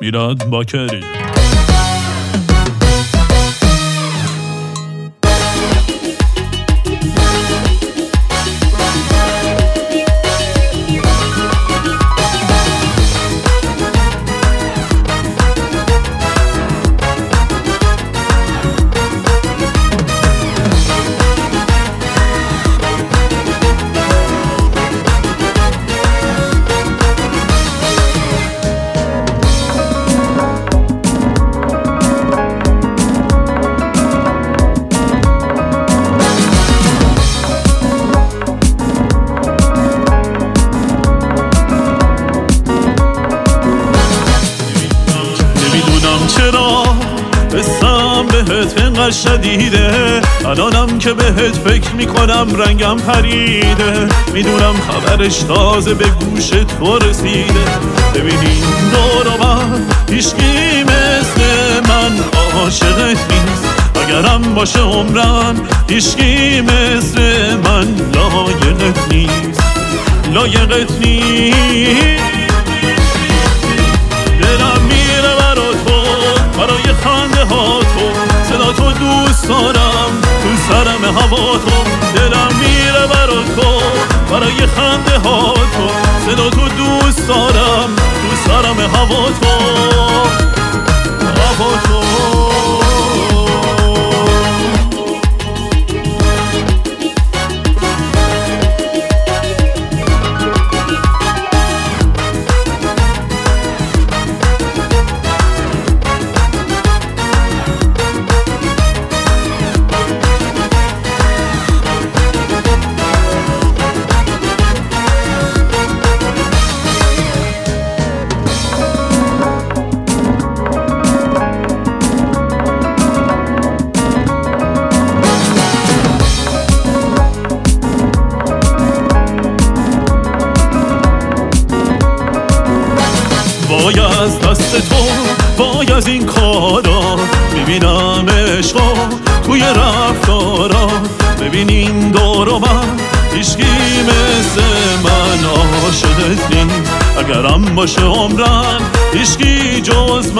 میراد باکری. چرا قصم بهت انقدر شدیده، الانم که بهت فکر میکنم رنگم پریده. میدونم خبرش تازه به گوش تو رسیده. ببینین دور و بر هیچکی مثل من عاشقت نیست، اگرم باشه عمرم هیچکی مثل من لایقت نیست، لایقت نیست. دلم میره برا تو، برای خنده ها تو، صدا تو دوست دارم تو سرم هوا تو. دلم میره برا تو، برای خنده ها تو، صدا تو دوست دارم تو سرم هوا تو، هوا تو. وای از دست تو، وای از این کارا، میبینم عشقا توی رفتارا. ببینین دور و بر هیچکی مثل من عاشقت نیست، اگرم باشه عمرم هیچکی جز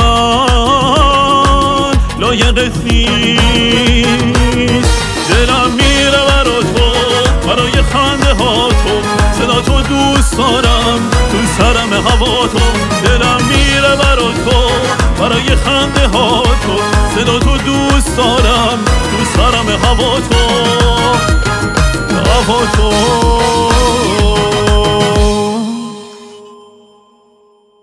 من لایقت نیست. دلم میره برا تو، برای خنده ها تو، صدا تو دوست دارم تو سرم هوا تو. دلم میره برا تو، برای خنده ها تو، صدا تو دوست دارم تو سرم هوا تو، هوا تو.